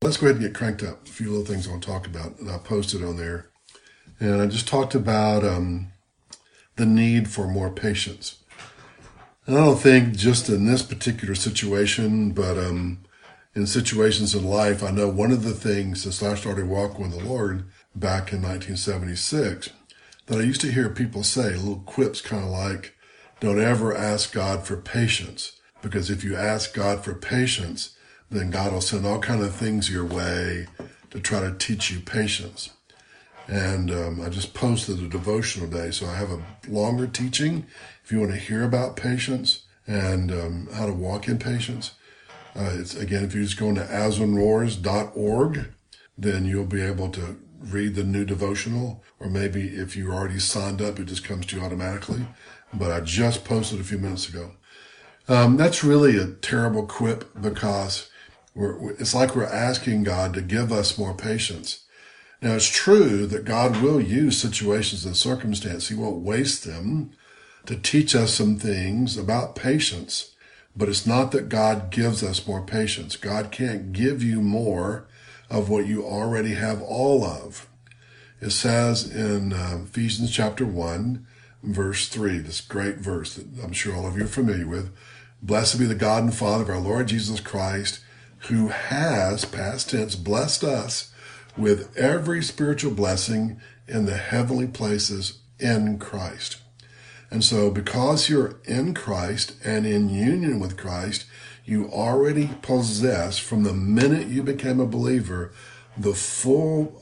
Let's go ahead and get cranked up. A few little things I want to talk about that I posted on there. And I just talked about the need for more patience. And I don't think just in this particular situation, but in situations in life, I know one of the things since I started walking with the Lord back in 1976 that I used to hear people say, little quips kind of like, don't ever ask God for patience, because if you ask God for patience, then God will send all kind of things your way to try to teach you patience. And I just posted a devotional day, so I have a longer teaching if you want to hear about patience and how to walk in patience. It's again, if you just go into aswinroars.org, then you'll be able to read the new devotional, or maybe if you're already signed up, it just comes to you automatically. But I just posted a few minutes ago. That's really a terrible quip, because it's like we're asking God to give us more patience. Now, it's true that God will use situations and circumstances. He won't waste them to teach us some things about patience. But it's not that God gives us more patience. God can't give you more of what you already have all of. It says in Ephesians chapter 1, verse 3, this great verse that I'm sure all of you are familiar with. Blessed be the God and Father of our Lord Jesus Christ, who has, past tense, blessed us with every spiritual blessing in the heavenly places in Christ. And so because you're in Christ and in union with Christ, you already possess, from the minute you became a believer, the full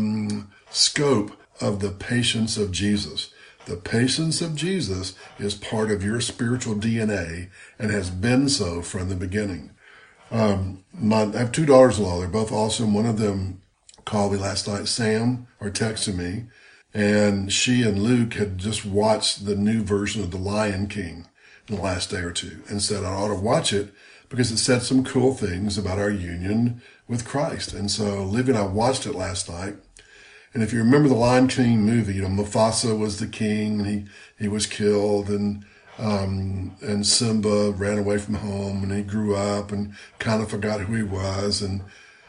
scope of the patience of Jesus. The patience of Jesus is part of your spiritual DNA and has been so from the beginning. I have two daughters-in-law. They're both awesome. One of them called me last night, Sam, or texted me, and she and Luke had just watched the new version of The Lion King in the last day or two and said I ought to watch it because it said some cool things about our union with Christ. And so Livy and I watched it last night. And if you remember the Lion King movie, Mufasa was the king, and he was killed, and Simba ran away from home, and he grew up and kind of forgot who he was. And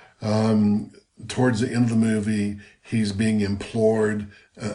towards the end of the movie, he's being implored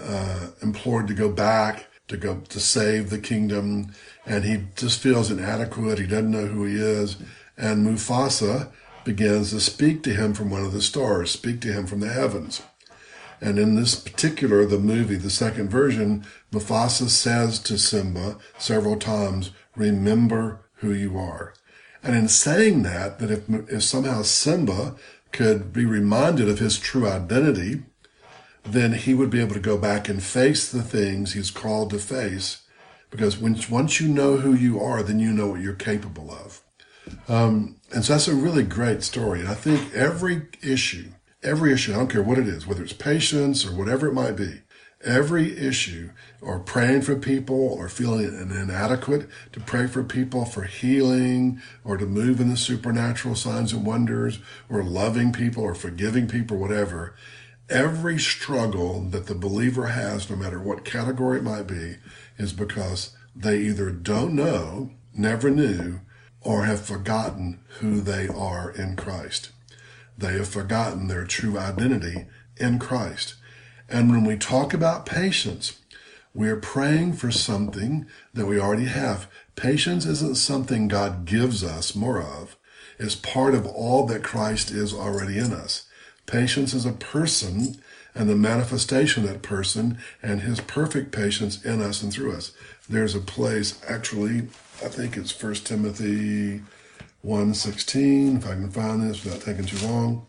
to go back, to save the kingdom, and he just feels inadequate. He doesn't know who he is. And Mufasa begins to speak to him from one of the stars, speak to him from the heavens. And in this particular, the movie, the second version, Mufasa says to Simba several times, remember who you are. And in saying that if somehow Simba could be reminded of his true identity, then he would be able to go back and face the things he's called to face. Because once you know who you are, then you know what you're capable of. And so that's a really great story. And I think every issue, I don't care what it is, whether it's patience or whatever it might be, every issue, or praying for people or feeling inadequate, to pray for people for healing or to move in the supernatural signs and wonders, or loving people or forgiving people, whatever, every struggle that the believer has, no matter what category it might be, is because they either don't know, never knew, or have forgotten who they are in Christ. They have forgotten their true identity in Christ. And when we talk about patience, we are praying for something that we already have. Patience isn't something God gives us more of. It's part of all that Christ is already in us. Patience is a person and the manifestation of that person and his perfect patience in us and through us. There's a place, actually, I think it's 1 Timothy 1:16, if I can find this without taking too long.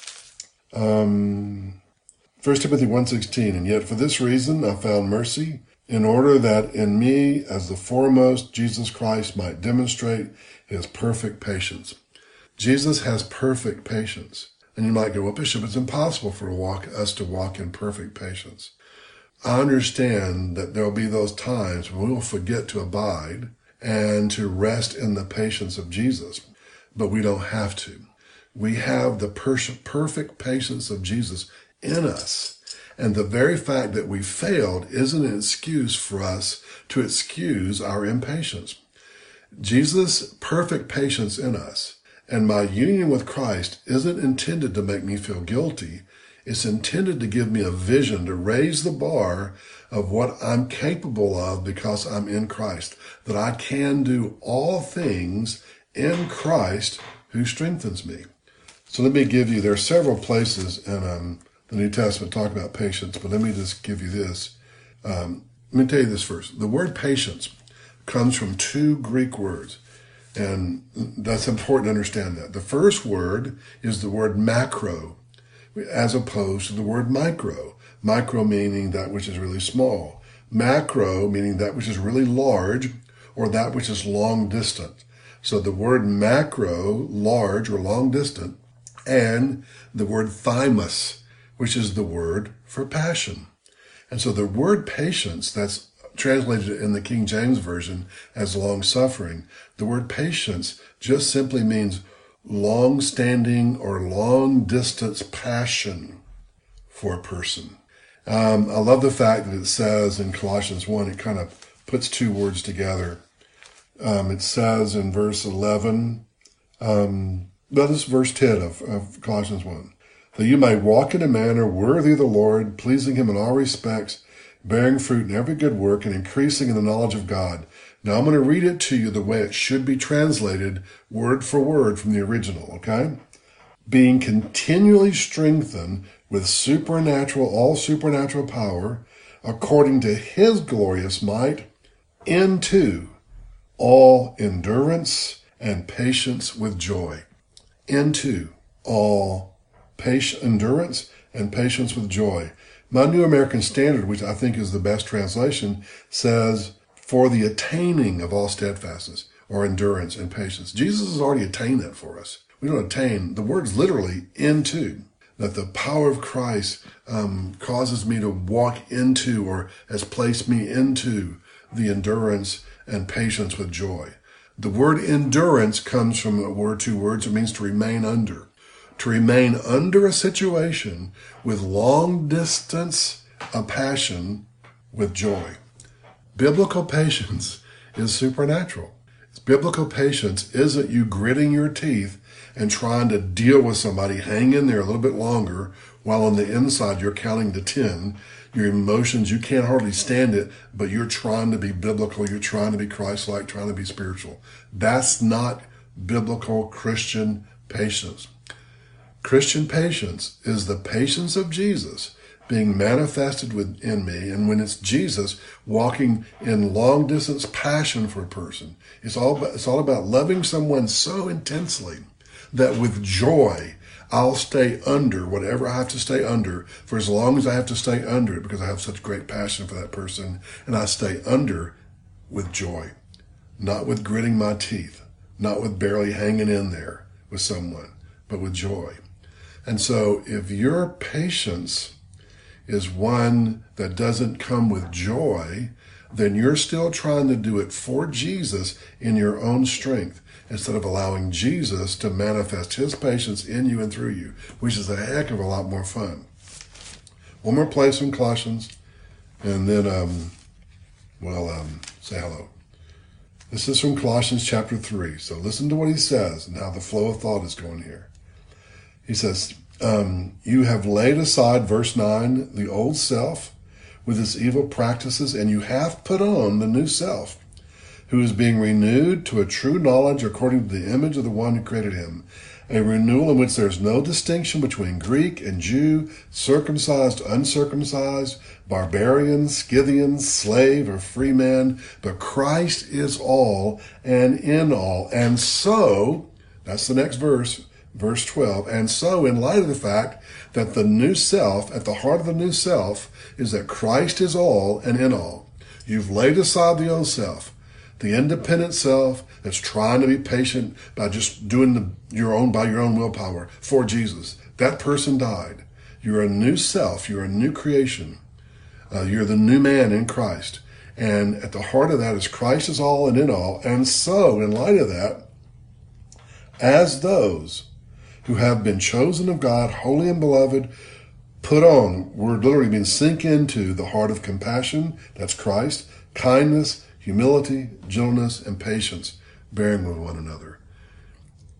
1 Timothy 1:16, and yet for this reason I found mercy, in order that in me, as the foremost, Jesus Christ might demonstrate his perfect patience. Jesus has perfect patience. And you might go, well, Bishop, it's impossible for us to walk in perfect patience. I understand that there will be those times when we will forget to abide and to rest in the patience of Jesus, but we don't have to. We have the perfect patience of Jesus in us. And the very fact that we failed isn't an excuse for us to excuse our impatience. Jesus' perfect patience in us And my union with Christ isn't intended to make me feel guilty. It's intended to give me a vision, to raise the bar of what I'm capable of because I'm in Christ, that I can do all things in Christ who strengthens me. So let me give you, there are several places in the New Testament talk about patience, but let me just give you this. Let me tell you this first. The word patience comes from two Greek words, and that's important to understand that. The first word is the word macro, as opposed to the word micro. Micro meaning that which is really small. Macro meaning that which is really large, or that which is long distant. So the word macro, large or long distant, and the word thymos, which is the word for passion. And so the word patience, that's translated in the King James Version as long suffering, the word patience just simply means long-standing or long-distance passion for a person. I love the fact that it says in Colossians 1, it kind of puts two words together. It says in verse 11, this is verse 10 of Colossians 1, that you may walk in a manner worthy of the Lord, pleasing him in all respects, bearing fruit in every good work, and increasing in the knowledge of God. Now I'm going to read it to you the way it should be translated, word for word from the original, okay? Being continually strengthened with all supernatural power, according to his glorious might, into all endurance and patience with joy. Into all endurance and patience with joy. My New American Standard, which I think is the best translation, says, for the attaining of all steadfastness or endurance and patience. Jesus has already attained that for us. We don't attain. The word's literally into. That the power of Christ causes me to walk into, or has placed me into, the endurance and patience with joy. The word endurance comes from two words. It means to remain under. To remain under a situation with long distance, a passion with joy. Biblical patience is supernatural. Biblical patience isn't you gritting your teeth and trying to deal with somebody, hang in there a little bit longer, while on the inside you're counting to 10. Your emotions, you can't hardly stand it, but you're trying to be biblical. You're trying to be Christ-like, trying to be spiritual. That's not biblical Christian patience. Christian patience is the patience of Jesus being manifested within me. And when it's Jesus walking in long distance passion for a person, it's all about loving someone so intensely that with joy, I'll stay under whatever I have to stay under for as long as I have to stay under it, because I have such great passion for that person. And I stay under with joy, not with gritting my teeth, not with barely hanging in there with someone, but with joy. And so if your patience is one that doesn't come with joy, then you're still trying to do it for Jesus in your own strength, instead of allowing Jesus to manifest his patience in you and through you, which is a heck of a lot more fun. One more place in Colossians, and then say hello. This is from Colossians chapter 3. So listen to what he says and how the flow of thought is going here. He says, you have laid aside, verse 9, the old self with its evil practices, and you have put on the new self, who is being renewed to a true knowledge according to the image of the one who created him. A renewal in which there is no distinction between Greek and Jew, circumcised, uncircumcised, barbarian, Scythian, slave, or free man, but Christ is all and in all. And so, that's the next verse, verse 12. And so, in light of the fact that the new self, at the heart of the new self, is that Christ is all and in all. You've laid aside the old self, the independent self that's trying to be patient by just doing your own willpower for Jesus. That person died. You're a new self. You're a new creation. You're the new man in Christ. And at the heart of that is Christ is all and in all. And so, in light of that, as those who have been chosen of God, holy and beloved, put on, we're literally being sink into the heart of compassion, that's Christ, kindness, humility, gentleness, and patience, bearing with one another.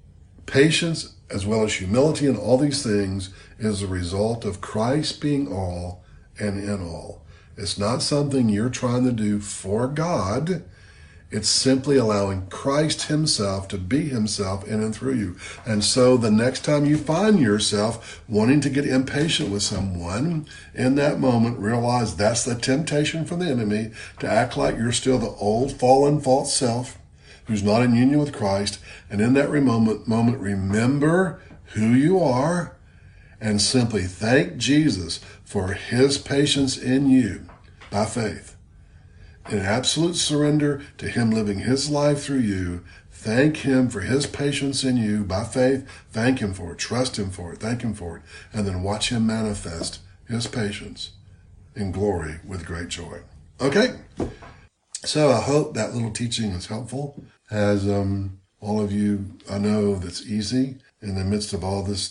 Patience, as well as humility and all these things, is a result of Christ being all and in all. It's not something you're trying to do for God. It's simply allowing Christ himself to be himself in and through you. And so the next time you find yourself wanting to get impatient with someone, in that moment, realize that's the temptation from the enemy to act like you're still the old, fallen, false self who's not in union with Christ. And in that moment, remember who you are and simply thank Jesus for his patience in you by faith. In absolute surrender to him living his life through you, thank him for his patience in you by faith. Thank him for it. Trust him for it. Thank him for it. And then watch him manifest his patience in glory with great joy. Okay. So I hope that little teaching is helpful. As all of you, I know that's easy in the midst of all the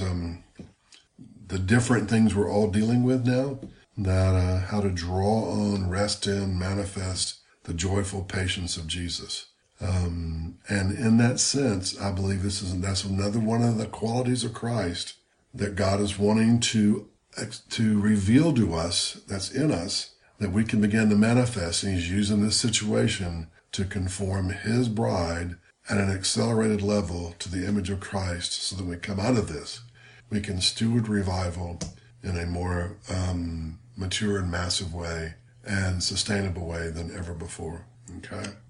different things we're all dealing with now. That how to draw on, rest in, manifest the joyful patience of Jesus. And in that sense, I believe that's another one of the qualities of Christ that God is wanting to reveal to us, that's in us, that we can begin to manifest. And he's using this situation to conform his bride at an accelerated level to the image of Christ, so that we come out of this, we can steward revival in a more mature and massive way and sustainable way than ever before. Okay?